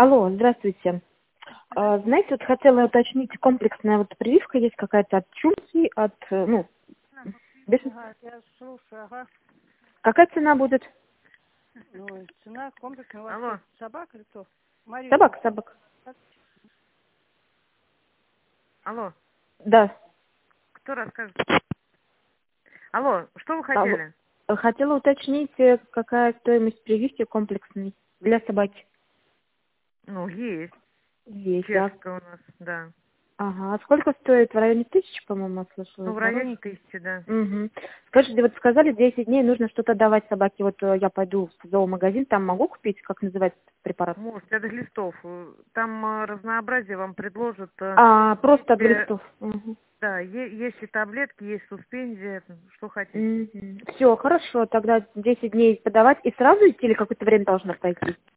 Алло, здравствуйте. Знаете, вот хотела уточнить, комплексная вот прививка есть какая-то от чумки, от, бешенства? Ага, я слушаю, ага. Какая цена будет? Ой, цена комплексная. У вас Алло, кто, собака или кто? Мария. Собак. алло, Да. кто расскажет? Алло, что вы Алло. хотели? Хотела уточнить, какая стоимость прививки комплексной для собаки. Ну, есть. Есть, да. Чешская у нас, да. Ага. А сколько стоит? В районе 1000, по-моему, слышала. Ну, в районе 1000, да. Угу. Скажите, вот сказали, 10 дней нужно что-то давать собаке. Вот я пойду в зоомагазин, там могу купить, как называется препарат? Можете, от глистов. Там разнообразие вам предложат. Просто от Э, глистов. Угу. Да, есть и таблетки, есть суспензия, что хотите. Все, хорошо, тогда 10 дней подавать и сразу идти или какое-то время должно пройти?